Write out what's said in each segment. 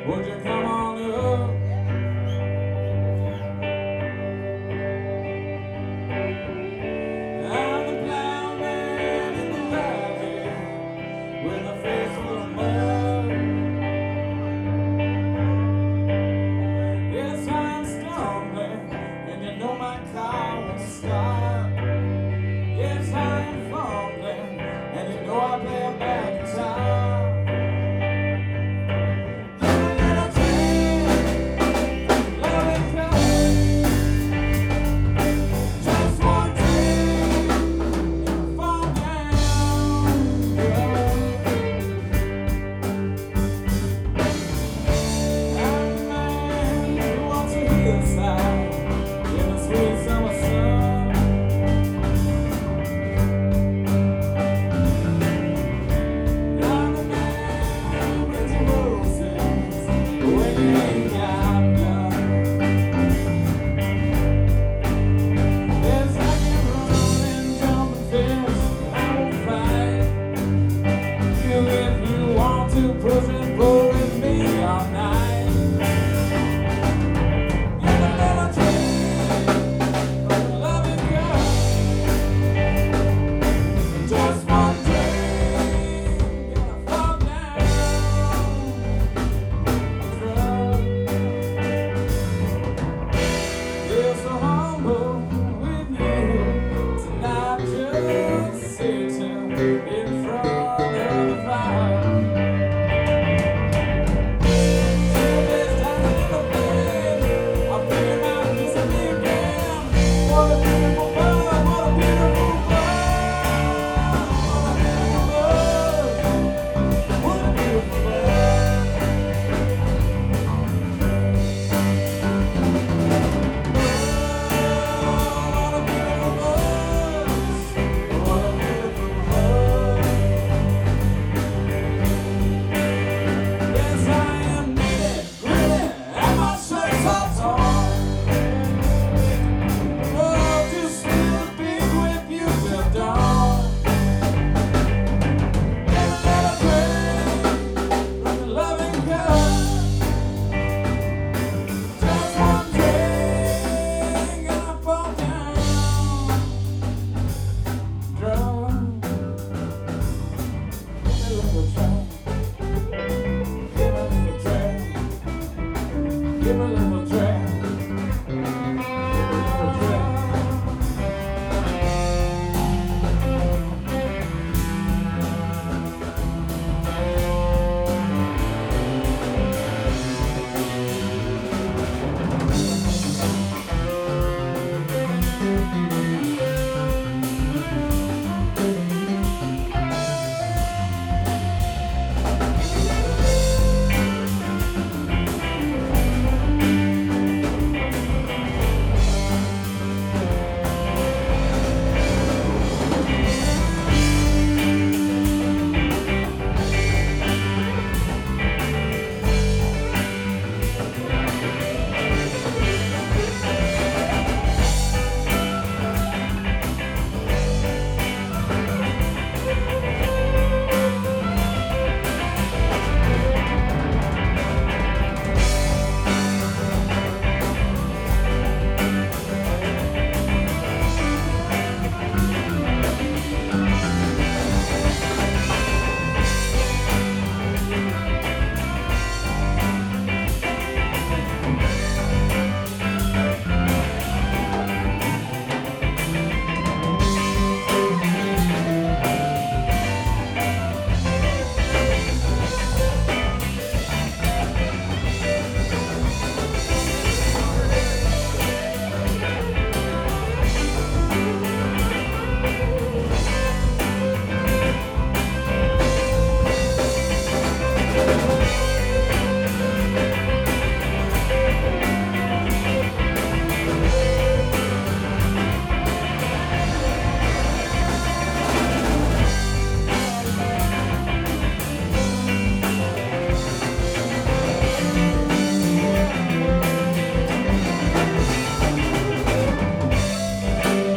Would you come on up? I'm the plowman in the valley with a face full of mud. Yes, I'm stumbling, and you know my car won't stop. Yes, I'm fumbling, and you know I play a bad guitar. Push and pull with me all night. You're the little dream of a loving girl. Just one dream, gonna fall down. Drunk. Feel so humble with you tonight, just sitting in front of the fire. Give a little track.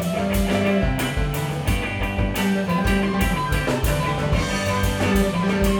Thank you.